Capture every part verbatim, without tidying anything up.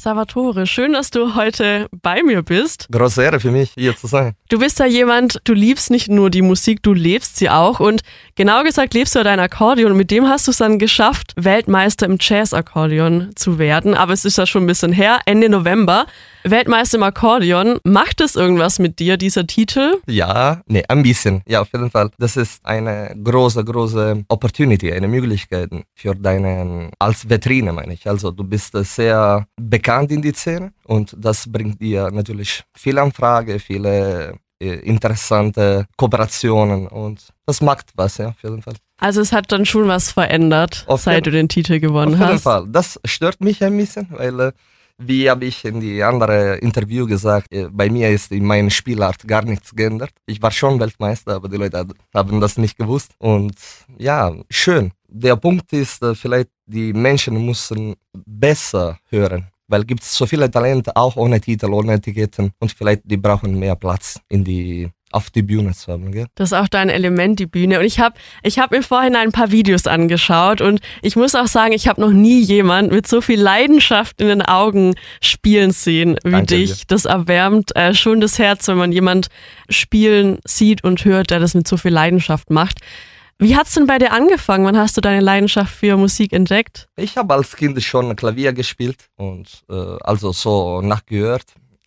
Salvatore, schön, dass du heute bei mir bist. Große Ehre für mich, hier zu sein. Du bist ja jemand, du liebst nicht nur die Musik, du lebst sie auch. Und genau gesagt lebst du ja dein Akkordeon. Und mit dem hast du es dann geschafft, Weltmeister im Jazz-Akkordeon zu werden. Aber es ist ja schon ein bisschen her, Ende November. Weltmeister im Akkordeon. Macht es irgendwas mit dir, dieser Titel? Ja, nee, ein bisschen. Ja, auf jeden Fall. Das ist eine große, große Opportunity, eine Möglichkeit für deine, als Vitrine meine ich. Also du bist sehr bekannt in die Szene und das bringt dir natürlich viele Anfragen, viele äh, interessante Kooperationen und das macht was, ja, auf jeden Fall. Also es hat dann schon was verändert, auf seit jeden, du den Titel gewonnen auf hast. Auf jeden Fall. Das stört mich ein bisschen, weil äh, wie habe ich in die andere Interview gesagt, bei mir ist in meiner Spielart gar nichts geändert. Ich war schon Weltmeister, aber die Leute haben das nicht gewusst. Und ja, schön. Der Punkt ist, vielleicht die Menschen müssen besser hören, weil es gibt so viele Talente, auch ohne Titel, ohne Etiketten. Und vielleicht die brauchen mehr Platz in die auf die Bühne zu haben, gell? Das ist auch dein Element, die Bühne. Und ich habe ich hab mir vorhin ein paar Videos angeschaut und ich muss auch sagen, ich habe noch nie jemand mit so viel Leidenschaft in den Augen spielen sehen wie Danke dich. dir. Das erwärmt äh, schon das Herz, wenn man jemand spielen sieht und hört, der das mit so viel Leidenschaft macht. Wie hat's denn bei dir angefangen? Wann hast du deine Leidenschaft für Musik entdeckt? Ich habe als Kind schon Klavier gespielt und äh, also so nachgehört.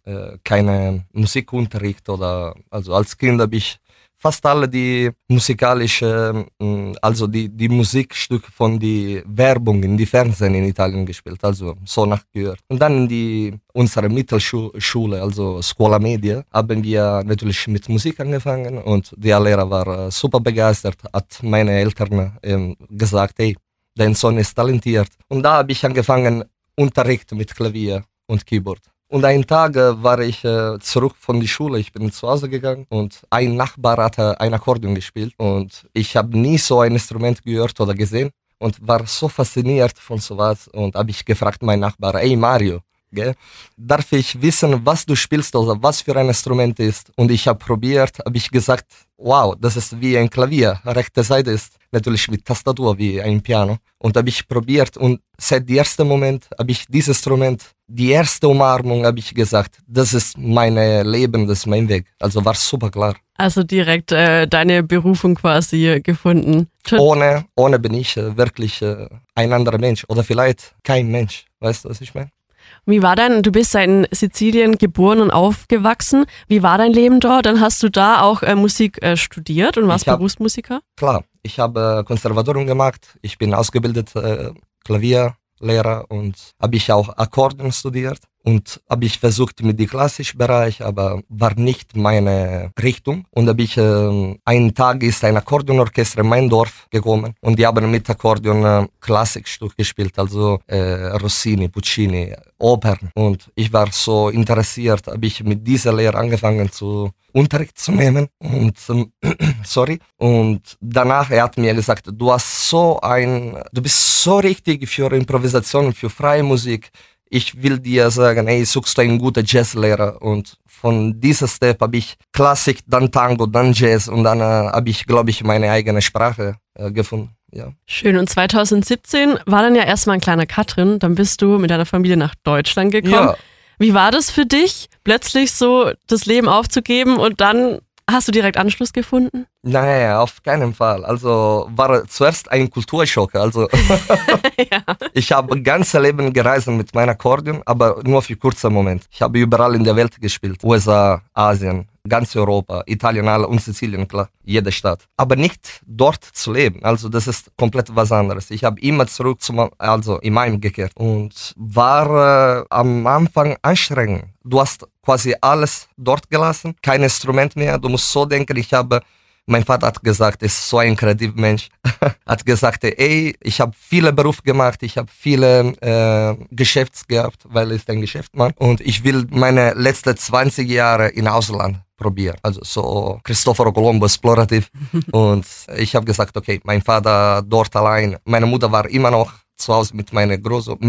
Keine Musikunterricht oder, also als Kind habe ich fast alle die musikalische, also die, die Musikstücke von die Werbung in die Fernsehen in Italien gespielt, also so nachgehört. Und dann in die, unsere Mittelschule, also Scuola Media, haben wir natürlich mit Musik angefangen und der Lehrer war super begeistert, hat meine Eltern ähm, gesagt, hey, dein Sohn ist talentiert. Und da habe ich angefangen, Unterricht mit Klavier und Keyboard. Und einen Tag äh, war ich äh, zurück von der Schule, ich bin zu Hause gegangen und ein Nachbar hatte ein Akkordeon gespielt und ich habe nie so ein Instrument gehört oder gesehen und war so fasziniert von sowas und habe ich gefragt meinen Nachbar, hey Mario, gell, darf ich wissen, was du spielst oder was für ein Instrument ist? Und ich habe probiert, habe ich gesagt, wow, das ist wie ein Klavier, rechte Seite ist natürlich mit Tastatur wie ein Piano und habe ich probiert und seit dem ersten Moment habe ich dieses Instrument, die erste Umarmung habe ich gesagt, das ist mein Leben, das ist mein Weg. Also war super klar. Also direkt äh, deine Berufung quasi gefunden. Ohne, ohne bin ich äh, wirklich äh, ein anderer Mensch oder vielleicht kein Mensch. Weißt du, was ich meine? Wie war dein, du bist ja in Sizilien geboren und aufgewachsen. Wie war dein Leben dort? Dann hast du da auch äh, Musik äh, studiert und warst hab, Berufsmusiker? Klar, ich habe äh, Konservatorium gemacht. Ich bin ausgebildet äh, Klavierlehrer und habe ich auch Akkordeon studiert. Und habe ich versucht mit dem klassischen Bereich, aber war nicht meine Richtung. Und habe ich, äh, einen Tag ist ein Akkordeonorchester in mein Dorf gekommen und die haben mit Akkordeon äh, Klassikstück gespielt, also äh, Rossini, Puccini, Opern. Und ich war so interessiert, habe ich mit dieser Lehre angefangen zu Unterricht zu nehmen. Und ähm, sorry. Und danach er hat mir gesagt, du hast so ein, du bist so richtig für Improvisation, für freie Musik. Ich will dir sagen, ey, suchst du einen guten Jazzlehrer und von dieser Step habe ich Klassik, dann Tango, dann Jazz und dann äh, habe ich, glaube ich, meine eigene Sprache äh, gefunden. Ja. Schön, und zwanzig siebzehn war dann ja erstmal ein kleiner Cut drin, dann bist du mit deiner Familie nach Deutschland gekommen. Ja. Wie war das für dich, plötzlich so das Leben aufzugeben und dann hast du direkt Anschluss gefunden? Nein, auf keinen Fall. Also war zuerst ein Kulturschock. Also ja. Ich habe ganze Leben gereist mit meinem Akkordeon, aber nur für kurzen Moment. Ich habe überall in der Welt gespielt. U S A, Asien, ganz Europa, Italien alle und Sizilien, klar, jede Stadt. Aber nicht dort zu leben. Also das ist komplett was anderes. Ich habe immer zurück zum, also in meinem gekehrt und war äh, am Anfang anstrengend. Du hast quasi alles dort gelassen, kein Instrument mehr. Du musst so denken, ich habe, mein Vater hat gesagt, er ist so ein kreativer Mensch, hat gesagt, ey, ich habe viele Berufe gemacht, ich habe viele äh, Geschäfts gehabt, weil er ist ein Geschäftsmann und ich will meine letzten zwanzig Jahre in Ausland probieren. Also so Cristoforo Colombo explorativ. Und ich habe gesagt, okay, mein Vater dort allein, meine Mutter war immer noch zu Hause mit meiner Groß, mit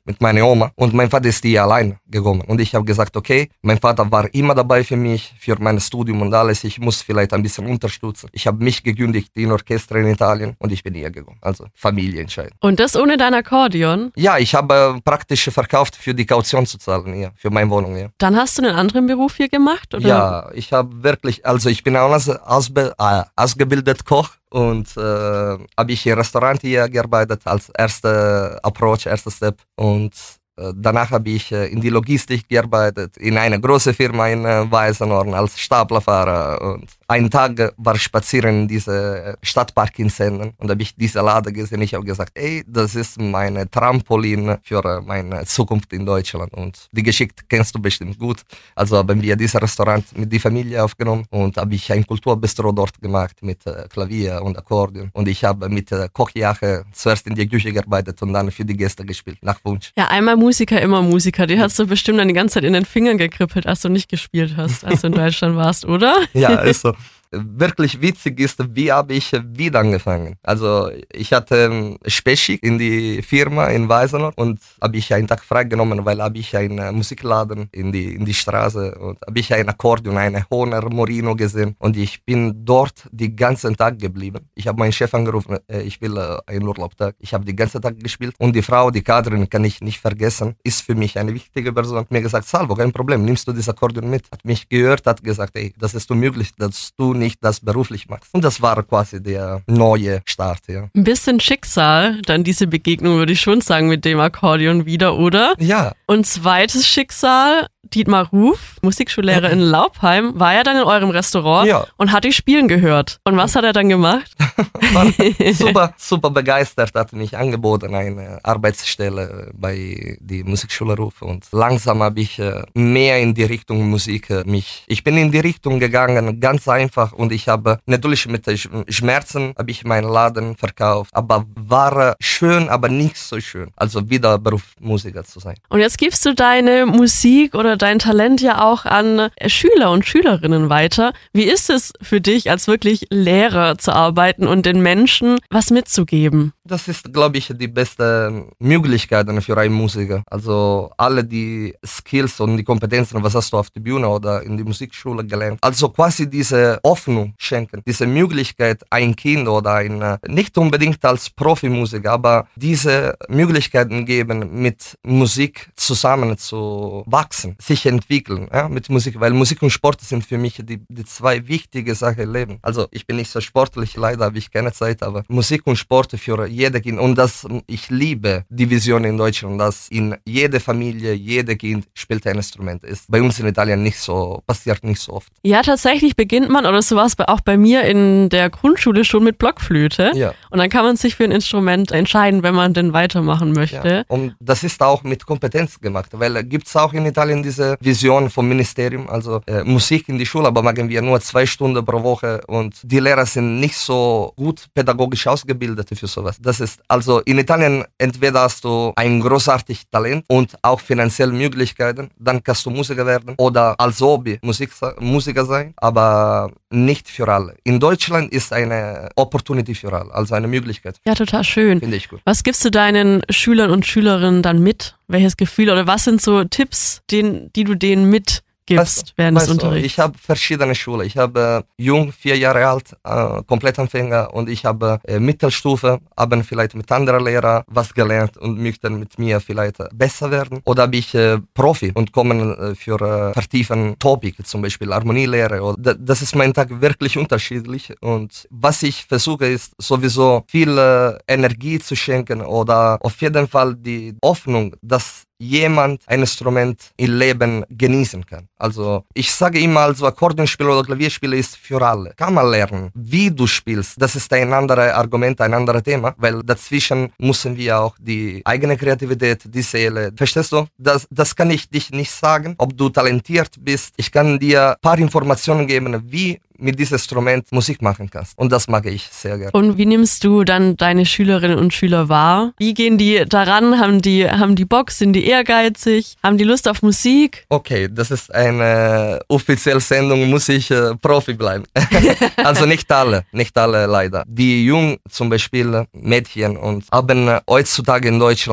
mit meiner Oma. Und mein Vater ist hier allein gekommen. Und ich habe gesagt, okay, mein Vater war immer dabei für mich, für mein Studium und alles. Ich muss vielleicht ein bisschen unterstützen. Ich habe mich gekündigt in Orchester in Italien und ich bin hier gekommen. Also Familienentscheidung. Und das ohne dein Akkordeon? Ja, ich habe praktisch verkauft, für die Kaution zu zahlen, ja, für meine Wohnung. Ja. Dann hast du einen anderen Beruf hier gemacht? Oder? Ja, ich habe wirklich, also ich bin auch ausbe- äh, ausgebildet Koch. Und äh, habe ich im Restaurant hier gearbeitet als erster Approach, erster Step. Und äh, danach habe ich äh, in die Logistik gearbeitet, in einer großen Firma in äh, Weißenhorn als Staplerfahrer. Und einen Tag war ich spazieren in diese Stadtpark in Senden und habe ich diese Lade gesehen. Ich habe gesagt, ey, das ist meine Trampolin für meine Zukunft in Deutschland. Und die Geschichte kennst du bestimmt gut. Also haben wir dieses Restaurant mit der Familie aufgenommen und habe ich ein Kulturbistro dort gemacht mit äh, Klavier und Akkordeon. Und ich habe mit äh, Kochjache zuerst in der Küche gearbeitet und dann für die Gäste gespielt, nach Wunsch. Ja, einmal Musiker, immer Musiker. Die hast du bestimmt dann die ganze Zeit in den Fingern gekribbelt, als du nicht gespielt hast, als du in Deutschland warst, oder? Ja, ist so. Wirklich witzig ist, wie habe ich wieder angefangen. Also ich hatte Speshik in die Firma in Weißenhorn und habe ich einen Tag freigenommen, weil habe ich einen Musikladen in die, in die Straße und habe ich ein Akkordeon, eine Hohner Morino gesehen und ich bin dort den ganzen Tag geblieben. Ich habe meinen Chef angerufen, ich will einen Urlaubtag. Ich habe den ganzen Tag gespielt und die Frau, die Kadrin, kann ich nicht vergessen, ist für mich eine wichtige Person. Hat mir gesagt, Salvo, kein Problem, nimmst du das Akkordeon mit? Hat mich gehört, hat gesagt, ey, das ist unmöglich, dass du nicht das beruflich machst. Und das war quasi der neue Start, ja. Ein bisschen Schicksal, dann diese Begegnung, würde ich schon sagen, mit dem Akkordeon wieder, oder? Ja. Und zweites Schicksal, Dietmar Ruf, Musikschullehrer in Laubheim, war ja dann in eurem Restaurant ja. und hat dich spielen gehört. Und was hat er dann gemacht? War super, super begeistert, hat mich angeboten, eine Arbeitsstelle bei der Musikschule Ruf. Und langsam habe ich mehr in die Richtung Musik mich, ich bin in die Richtung gegangen, ganz einfach. Und ich habe natürlich mit Schmerzen habe ich meinen Laden verkauft, aber war schön, aber nicht so schön. Also wieder Berufsmusiker zu sein. Und jetzt gibst du deine Musik oder dein Talent ja auch an Schüler und Schülerinnen weiter. Wie ist es für dich, als wirklich Lehrer zu arbeiten und den Menschen was mitzugeben? Das ist, glaube ich, die beste Möglichkeit für einen Musiker. Also alle die Skills und die Kompetenzen, was hast du auf der Bühne oder in der Musikschule gelernt. Also quasi diese Hoffnung schenken, diese Möglichkeit, ein Kind oder ein, nicht unbedingt als Profimusiker, aber diese Möglichkeiten geben, mit Musik zusammen zu wachsen, sich entwickeln, ja, mit Musik, weil Musik und Sport sind für mich die, die zwei wichtige Sachen im Leben. Also ich bin nicht so sportlich, leider habe ich keine Zeit, aber Musik und Sport für jeder Kind und das, ich liebe die Vision in Deutschland, dass in jeder Familie, jeder Kind spielt ein Instrument. Ist bei uns in Italien nicht so, passiert nicht so oft. Ja, tatsächlich beginnt man, oder so war es auch bei mir in der Grundschule schon mit Blockflöte. Ja. Und dann kann man sich für ein Instrument entscheiden, wenn man denn weitermachen möchte. Ja. Und das ist auch mit Kompetenz gemacht, weil gibt es auch in Italien diese Vision vom Ministerium, also äh, Musik in die Schule, aber machen wir nur zwei Stunden pro Woche und die Lehrer sind nicht so gut pädagogisch ausgebildet für sowas. Das ist also in Italien, entweder hast du ein großartiges Talent und auch finanzielle Möglichkeiten, dann kannst du Musiker werden oder als Hobby Musik, Musiker sein, aber nicht für alle. In Deutschland ist eine Opportunity für alle, also eine Möglichkeit. Ja, total schön. Finde ich gut. Was gibst du deinen Schülern und Schülerinnen dann mit? Welches Gefühl oder was sind so Tipps, den, die du denen mitgibst weißt, während weißt des du, Unterrichts? Ich habe verschiedene Schulen. Ich habe äh, jung, vier Jahre alt, äh, Komplettanfänger und ich habe äh, Mittelstufe, haben vielleicht mit anderen Lehrern was gelernt und möchten mit mir vielleicht äh, besser werden. Oder habe ich äh, Profi und kommen äh, für äh, vertiefen Topic, zum Beispiel Harmonielehre. Oder, das ist mein Tag wirklich unterschiedlich und was ich versuche ist sowieso viel äh, Energie zu schenken oder auf jeden Fall die Hoffnung, dass jemand ein Instrument im Leben genießen kann. Also ich sage immer, also Akkordeonspieler oder Klavierspieler ist für alle. Kann man lernen, wie du spielst. Das ist ein anderes Argument, ein anderes Thema, weil dazwischen müssen wir auch die eigene Kreativität, die Seele, verstehst du? Das, das kann ich dich nicht sagen, ob du talentiert bist. Ich kann dir ein paar Informationen geben, wie mit diesem Instrument Musik machen kannst. Und das mag ich sehr gerne. Und wie nimmst du dann deine Schülerinnen und Schüler wahr? Wie gehen die daran? Haben die, haben die Bock? Sind die ehrgeizig? Haben die Lust auf Musik? Okay, das ist eine offizielle Sendung, muss ich äh, Profi bleiben. Also nicht alle, nicht alle leider. Die Jungen, zum Beispiel Mädchen, und haben heutzutage in Deutschland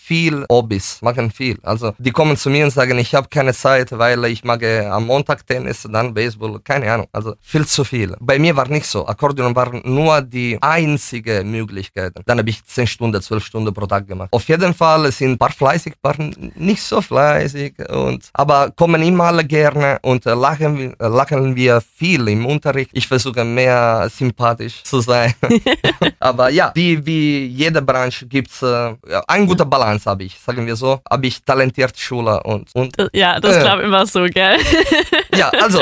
viel Hobbys, machen viel. Also die kommen zu mir und sagen, ich habe keine Zeit, weil ich mag am Montag Tennis, dann Baseball, keine Ahnung. Also viel zu viel. Bei mir war nicht so. Akkordeon war nur die einzige Möglichkeit. Dann habe ich zehn Stunden, zwölf Stunden pro Tag gemacht. Auf jeden Fall sind ein paar fleißig, ein paar nicht so fleißig. Und, aber kommen immer alle gerne und lachen, lachen wir viel im Unterricht. Ich versuche mehr sympathisch zu sein. Aber ja, wie, wie jede Branche gibt es äh, eine gute Balance, habe ich, sagen wir so. Habe ich talentierte Schüler und, und ja, das äh, glaube ich immer so, gell? Ja, also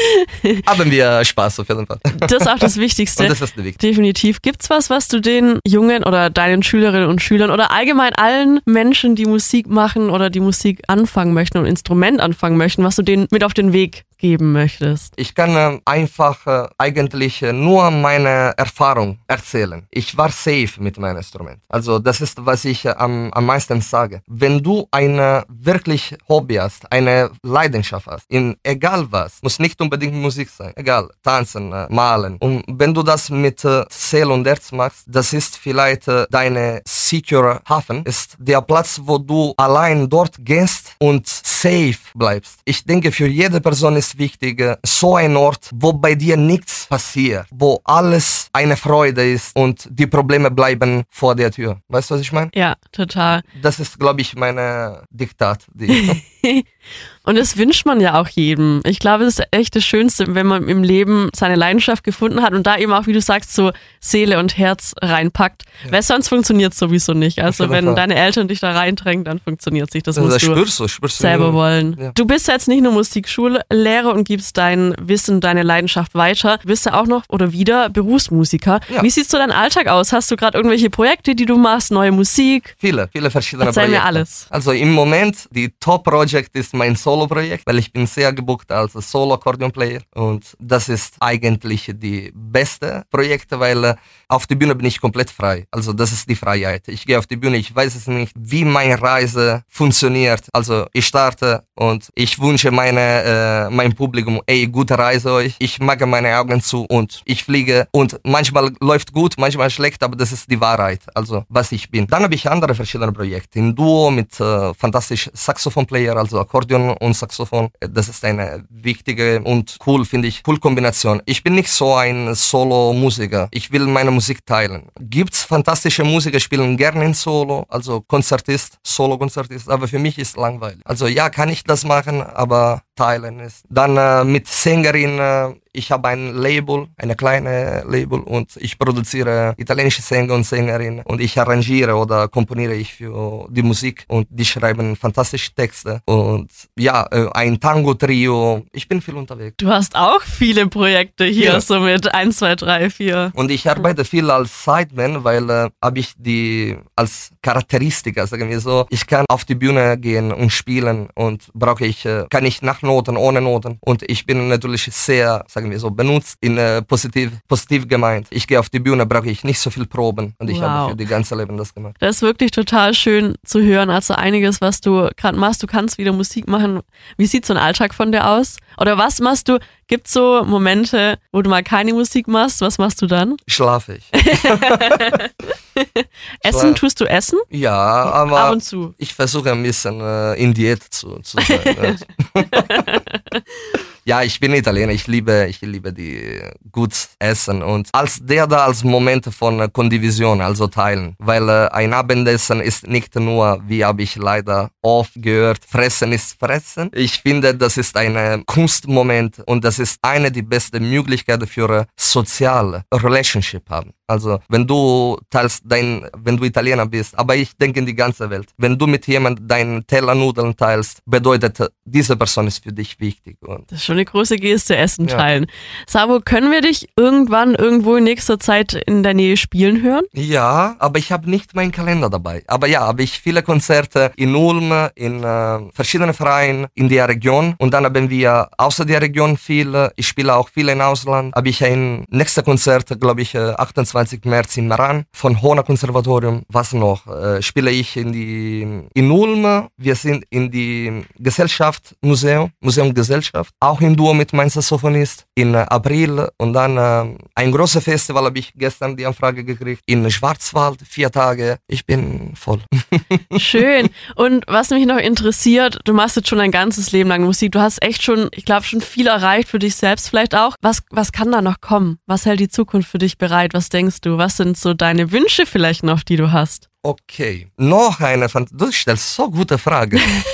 haben wir Spaß auf jeden Fall. Das ist auch das Wichtigste. Und das ist wichtig. Definitiv. Gibt's was, was du den Jungen oder deinen Schülerinnen und Schülern oder allgemein allen Menschen, die Musik machen oder die Musik anfangen möchten und Instrument anfangen möchten, was du denen mit auf den Weg geben möchtest? Ich kann äh, einfach äh, eigentlich äh, nur meine Erfahrung erzählen. Ich war safe mit meinem Instrument. Also das ist, was ich äh, am, am meisten sage. Wenn du eine wirklich Hobby hast, eine Leidenschaft hast, in egal was, muss nicht unbedingt Musik sein, egal, tanzen, äh, malen. Und wenn du das mit äh, Seele und Herz machst, das ist vielleicht äh, deine secure Hafen, ist der Platz, wo du allein dort gehst und safe bleibst. Ich denke, für jede Person ist wichtig, so ein Ort, wo bei dir nichts passiert, wo alles eine Freude ist und die Probleme bleiben vor der Tür. Weißt du, was ich meine? Ja, total. Das ist, glaube ich, meine Diktat. Die Und das wünscht man ja auch jedem. Ich glaube, es ist echt das Schönste, wenn man im Leben seine Leidenschaft gefunden hat und da eben auch, wie du sagst, so Seele und Herz reinpackt. Ja. Weil sonst funktioniert es sowieso nicht. Also wenn Fall. deine Eltern dich da reindrängen, dann funktioniert es nicht. Das, das musst du spürst du, spürst selber du. wollen. Ja. Du bist jetzt nicht nur Musikschullehrer und gibst dein Wissen, deine Leidenschaft weiter. Du bist ja auch noch oder wieder Berufsmusiker. Ja. Wie sieht so dein Alltag aus? Hast du gerade irgendwelche Projekte, die du machst, neue Musik? Viele, viele verschiedene Erzähl Projekte. mir alles. Also im Moment, die Top-Projekt ist mein Solo-Projekt, weil ich bin sehr gebucht als Solo-Akkordeon-Player und das ist eigentlich die beste Projekte, weil auf der Bühne bin ich komplett frei. Also das ist die Freiheit. Ich gehe auf die Bühne, ich weiß es nicht, wie meine Reise funktioniert. Also ich starte und ich wünsche meine, äh, meinem Publikum, ey, gute Reise euch. Ich mache meine Augen zu und ich fliege und manchmal läuft gut, manchmal schlecht, aber das ist die Wahrheit, also was ich bin. Dann habe ich andere verschiedene Projekte. Im Duo mit äh, fantastisch Saxophon-Player, also Akkordeon und Saxophon. Das ist eine wichtige und cool, finde ich, cool Kombination. Ich bin nicht so ein Solo-Musiker. Ich will meine Musik teilen. Gibt's fantastische Musiker, spielen gerne in Solo, also Konzertist, Solo-Konzertist, aber für mich ist langweilig. Also ja, kann ich das machen, aber teilen ist. Dann äh, mit Sängerin, äh, ich habe ein Label, eine kleine Label und ich produziere italienische Sänger und Sängerinnen und ich arrangiere oder komponiere ich für die Musik und die schreiben fantastische Texte und ja, äh, ein Tango-Trio. Ich bin viel unterwegs. Du hast auch viele Projekte hier, ja. So mit eins, zwei, drei, vier. Und ich arbeite viel als Sideman, weil äh, habe ich die als Charakteristika, sagen wir so, ich kann auf die Bühne gehen und spielen und brauche ich, äh, kann ich nach Noten, ohne Noten und ich bin natürlich sehr, sagen wir so, benutzt, in äh, positiv, positiv gemeint. Ich gehe auf die Bühne, brauche ich nicht so viel Proben und ich wow. habe für die ganze Leben das gemacht. Das ist wirklich total schön zu hören, also einiges, was du gerade machst, du kannst wieder Musik machen. Wie sieht so ein Alltag von dir aus? Oder was machst du? Gibt es so Momente, wo du mal keine Musik machst? Was machst du dann? Schlafe ich. Essen, tust du Essen? Ja, aber ab und zu. Ich versuche ein bisschen äh, in Diät zu, zu sein. Ja, ich bin Italiener, ich liebe, ich liebe die gut essen und als der da als Moment von Kondivision, also teilen, weil äh, ein Abendessen ist nicht nur, wie habe ich leider oft gehört, fressen ist fressen. Ich finde, das ist ein Kunstmoment und das ist eine der besten Möglichkeiten für soziale Relationship haben. Also wenn du teilst dein, wenn du Italiener bist, aber ich denke in die ganze Welt, wenn du mit jemandem deinen Teller Nudeln teilst, bedeutet, diese Person ist für dich wichtig. Und das ist schon eine große Geste, Essen teilen. Ja. Sabo, können wir dich irgendwann irgendwo in nächster Zeit in der Nähe spielen hören? Ja, aber ich habe nicht meinen Kalender dabei. Aber ja, habe ich viele Konzerte in Ulm, in äh, verschiedenen Vereinen in der Region und dann haben wir außer der Region viel, ich spiele auch viel im Ausland, habe ich ein nächstes Konzert, glaube ich, achtundzwanzigsten fünfundzwanzigsten März in Meran, von Hohner Konservatorium. Was noch? Äh, spiele ich in die in Ulm. Wir sind in die Gesellschaft Museum, Museum Gesellschaft, auch in Duo mit meinem Saxophonist in äh, April. Und dann äh, ein großes Festival habe ich gestern die Anfrage gekriegt in Schwarzwald, vier Tage. Ich bin voll. Schön. Und was mich noch interessiert, du machst jetzt schon ein ganzes Leben lang Musik. Du hast echt schon, ich glaube, schon viel erreicht für dich selbst vielleicht auch. Was, was kann da noch kommen? Was hält die Zukunft für dich bereit? Was denkst du? Was sind so deine Wünsche vielleicht noch, die du hast? Okay, noch eine, du stellst so gute Frage.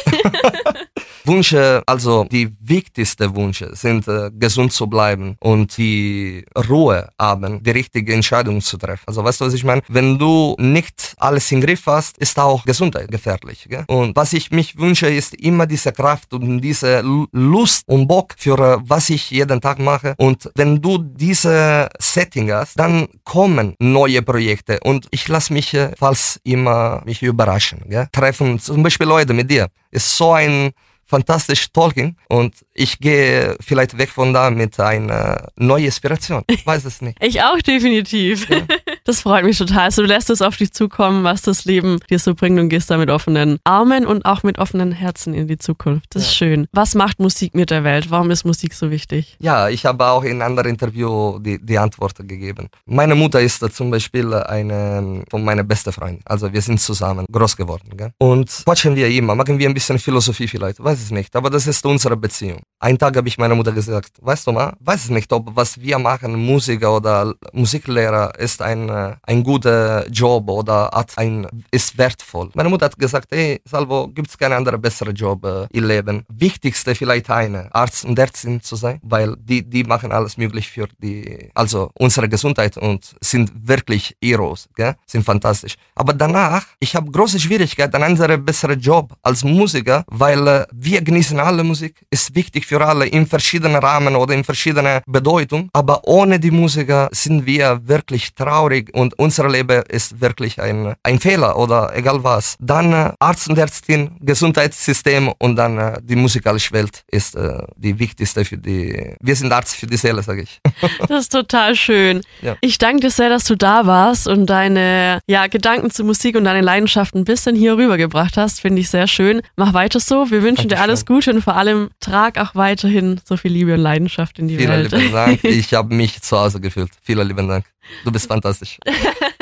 Wünsche, also die wichtigsten Wünsche sind äh, gesund zu bleiben und die Ruhe haben, die richtige Entscheidung zu treffen. Also weißt du, was ich meine? Wenn du nicht alles im Griff hast, ist auch Gesundheit gefährlich. Gell? Und was ich mich wünsche, ist immer diese Kraft und diese Lust und Bock für äh, was ich jeden Tag mache. Und wenn du diese Setting hast, dann kommen neue Projekte und ich lasse mich äh, falls immer mich überraschen. Gell? Treffen zum Beispiel Leute mit dir ist so ein fantastisch Talking und ich gehe vielleicht weg von da mit einer neuen Inspiration. Ich weiß es nicht. Ich auch definitiv. Ja. Das freut mich total. Also du lässt es auf dich zukommen, was das Leben dir so bringt und gehst da mit offenen Armen und auch mit offenen Herzen in die Zukunft. Das ist ja schön. Was macht Musik mit der Welt? Warum ist Musik so wichtig? Ja, ich habe auch in einem anderen Interview die, die Antwort gegeben. Meine Mutter ist zum Beispiel eine von meinen besten Freunden. Also wir sind zusammen groß geworden. Gell? Und quatschen wir immer, machen wir ein bisschen Philosophie vielleicht. Weiß es nicht, aber das ist unsere Beziehung. Einen Tag habe ich meiner Mutter gesagt, weißt du mal, weiß es nicht, ob was wir machen, Musiker oder Musiklehrer, ist ein, ein guter Job oder hat ein, ist wertvoll. Meine Mutter hat gesagt, hey Salvo, gibt es keinen anderen besseren Job äh, im Leben. Wichtigste vielleicht eine, Arzt und Ärztin zu sein, weil die, die machen alles möglich für die, also unsere Gesundheit und sind wirklich Heroes, gell? Sind fantastisch. Aber danach, ich habe große Schwierigkeiten, einen anderen besseren Job als Musiker, weil äh, wir genießen alle Musik, ist wichtig für alle in verschiedenen Rahmen oder in verschiedenen Bedeutungen, aber ohne die Musiker sind wir wirklich traurig und unser Leben ist wirklich ein, ein Fehler oder egal was. Dann äh, Arzt und Ärztin, Gesundheitssystem und dann äh, die musikalische Welt ist äh, die wichtigste für die, wir sind Arzt für die Seele, sage ich. Das ist total schön. Ja. Ich danke dir sehr, dass du da warst und deine ja, Gedanken zur Musik und deine Leidenschaft ein bisschen hier rübergebracht hast, finde ich sehr schön. Mach weiter so, wir wünschen dir alles Gute und vor allem trag auch weiterhin so viel Liebe und Leidenschaft in die Vielen Welt. Vielen lieben Dank. Ich habe mich zu Hause gefühlt. Vielen lieben Dank. Du bist fantastisch.